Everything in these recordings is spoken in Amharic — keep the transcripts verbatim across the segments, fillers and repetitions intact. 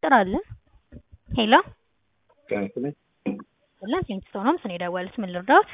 ቁጥር አለን። ሄሎ ከእንትን ሁላን ቴንክስቶን ነው ስኔ ደወልስ ምን ልርዳዎት?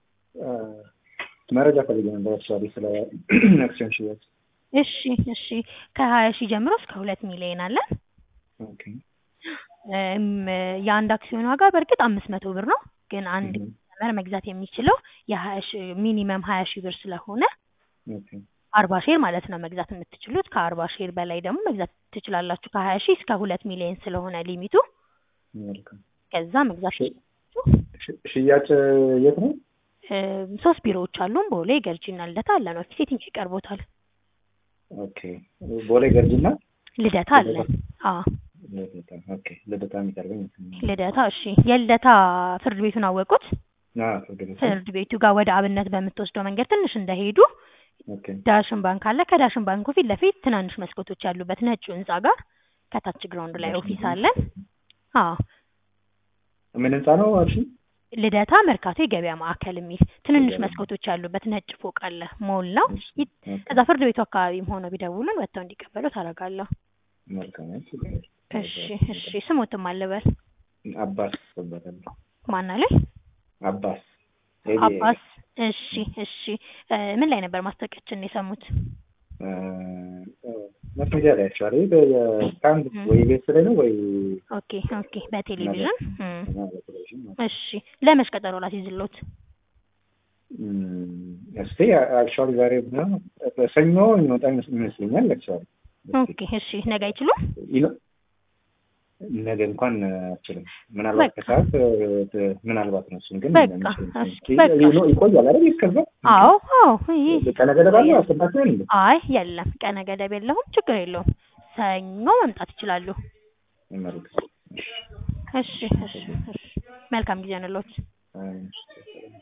መረጃ ፈልጌ ነበር አክቹዋሊ ስለ አክሲዮን ሽያጭ። እሺ እሺ ከሀያ ሺህ ጀምሮ እስከ ሁለት ሚሊዮን አለን። ኦኬ እም የአንድ አክሲዮን ዋጋ በእርግጥ አምስት መቶ ብር ነው። ግን አንድ ከስተመር መግዛት የሚችለው የሀያ ሺህ ሚኒመም ሀያ ሺህ ብር ስለሆነ ኦኬ አርባ ሼር ማለት ነው መግዛት የምትችሉት። ከአርባ ሼር በላይ ደግሞ መግዛት ትችላላችሁ። ከሀያ ሺህ እስከ ሁለት ሚሊዮን ስለሆነ ሊሚቱ መልካም። ከዛ መግዛት ሽያጭ የት ነው? ሶስት ቢሮዎች አሉን። ቦሌ፣ ገርጂና ልደታ አለን። ኦፊስ የትኛው ይቀርቦታል? ኦኬ ቦሌ፣ ገርጂና ልደታ አለን። አዎ ልደታ። ኦኬ ልደታ የሚቀርበኝ ልደታ። እሺ የልደታ ፍርድ ቤቱን አወቁት? አዎ ፍርድ ቤቱ ፍርድ ቤቱ ጋር ወደ አብነት በምትወስደው መንገድ ትንሽ እንደሄዱ ኦኬ ዳሽን ባንክ አለ። ከዳሽን ባንኩ ፊት ለፊት ትናንሽ መስኮቶች ያሉበት ነጩ ህንጻ ጋር ከታች ግራውንድ ላይ ኦፊስ አለን። አዎ ምን ህንጻ ነው አልሽ? ልደታ መርካቶ የገበያ ማዕከል የሚል ትንንሽ መስኮቶች ያሉበት ነጭ ፎቅ አለ። ሞል ነው። ከዛ ፍርድ ቤቱ አካባቢም ሆኖ ቢደውሉን ወጥተው እንዲቀበሉ ታደርጋለሁ። መልካም። እሺ እሺ ስሞትም አለበል አባስ ተባለ። ማን አለ? አባስ አባስ። እሺ እሺ ምን ላይ ነበር ማስታወቂያችን የሰሙት? መስመሪያ ላይ አክቹዋሊ በካንድ ወይ ቤት ላይ ነው ወይ? ኦኬ ኦኬ በቴሌቪዥን። እሺ ለመች ቀጠሮ ላስይዝልዎት? እስቲ አክቹዋሊ ዛሬ ነው ሰኞ ይመጣ ይመስለኛል አክቹዋሊ። ኦኬ እሺ ነገ አይችሉም? ነገ እንኳን አልችልም። ምናልባት ከሰዓት ምናልባት ነው እሱን ግን በቃ እሺ በቃ ይቆያል አይደል? እስከዛ አዎ አዎ ይሄ ቀነ ገደብ አለው አስባችኋል? አይ የለም ቀነ ገደብ የለውም። ችግር የለውም። ሰኞ መምጣት ይችላሉ። መልካም። እሺ እሺ እሺ መልካም ጊዜ ነው።